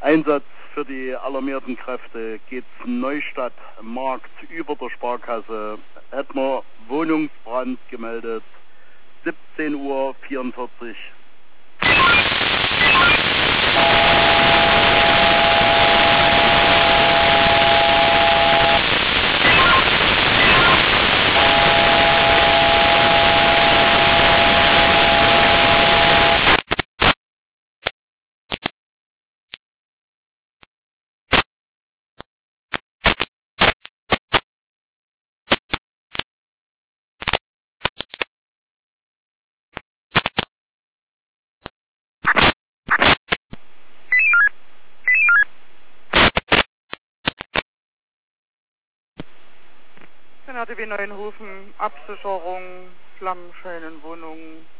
Einsatz für die alarmierten Kräfte geht's Neustadt, Markt über der Sparkasse. Hätten wir Wohnungsbrand gemeldet, 17:44 Uhr. Dann hatte wir Neuenhofen, Absicherung, Flammenschein in Wohnungen.